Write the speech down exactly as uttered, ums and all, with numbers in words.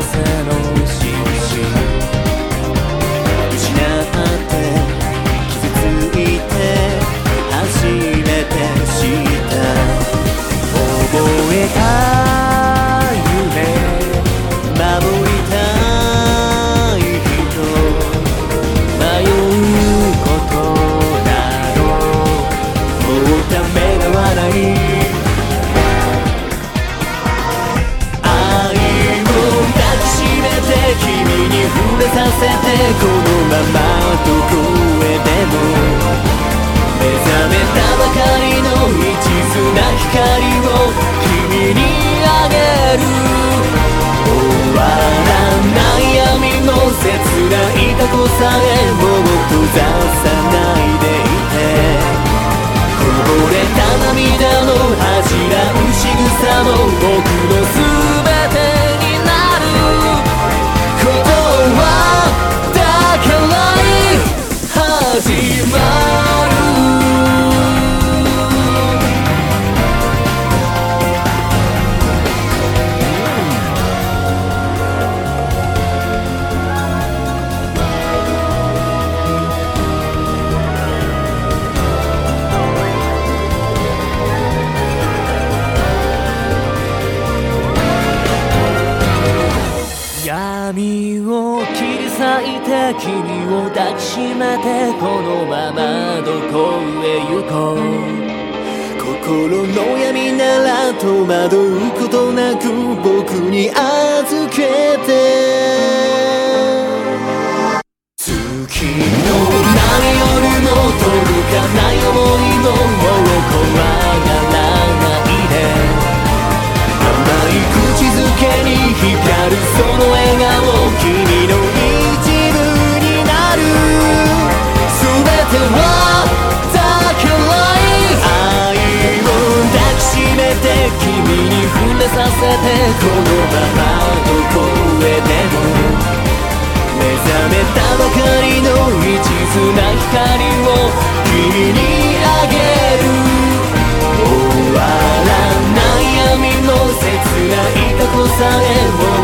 せの印失って傷ついて初めて知った覚えた夢守りたい人迷うことなどもうためらわない君に触れさせてこのままどこへでも目覚めたばかりの一途な光を君にあげる終わらない闇の切ない過去さえもっと閉ざさないでいてこぼれた涙の恥じらう仕草も僕の全てになることはだからい始まる闇を切り裂いて君を抱きしめてこのままどこへ行こう心の闇なら戸惑うことなく僕に預けて月のない夜の届かない想いももう怖がらないで甘い口づけに光るその笑顔君の一部になる全てはだからい愛を抱きしめて君に触れさせてこのままどこへでも目覚めたばかりの一途な光を君にあげる終わらない闇の切ない過去さえも